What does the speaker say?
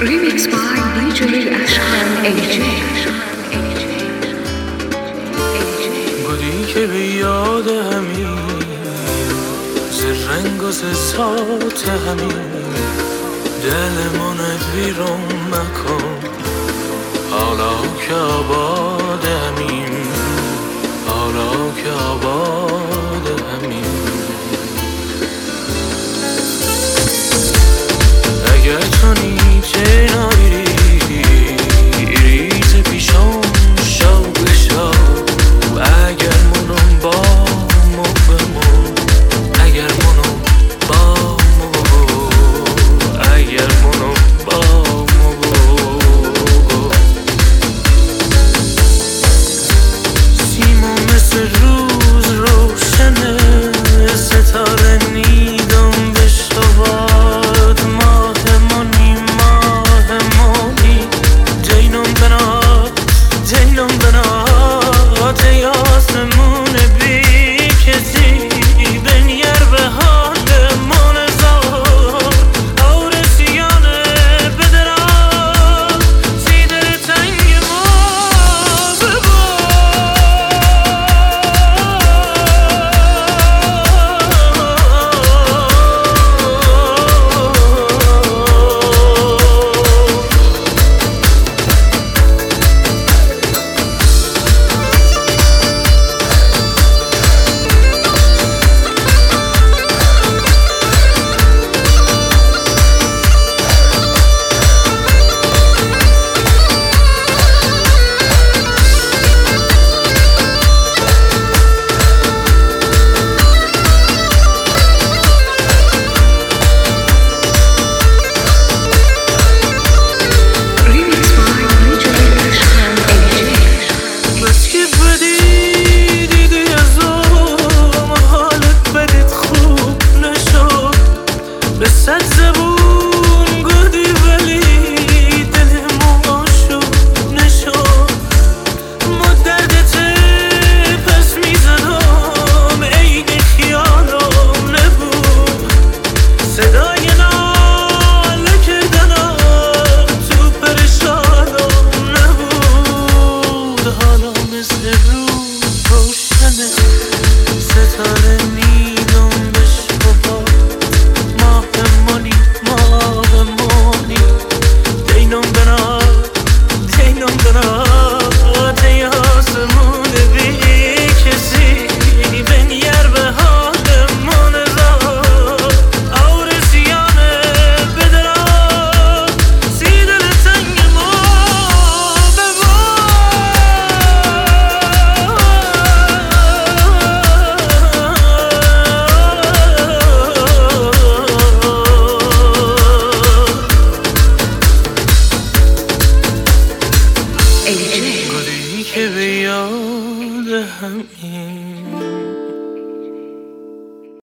Remix by DJ Ashkan AJ. گلی که به یاد همین ز رنگ و ز سات همین دلمون بیرون مکن حالا که آباد همین حالا که آباد همین اگر تو نیچه نایری ریز پیشم شو شو اگر منم با مو بمون اگر منم با مو اگر منم با مو سیما مثل روز روشنه ستاره نیدم بشواد ماه منی جینم بنات ای آسمون بی کسی بنیر به حال من زار آورسیانه بدرم سیدر تنگ ما صد زبون گفتی ولی دلم آشوب نشد مدردت پس میزدم عین خیالم نبود صدای ناله کردنم تو پرشانم نبود حالا مثل روز روشنه ستاره نیدم بشبه گلی که به یاد همین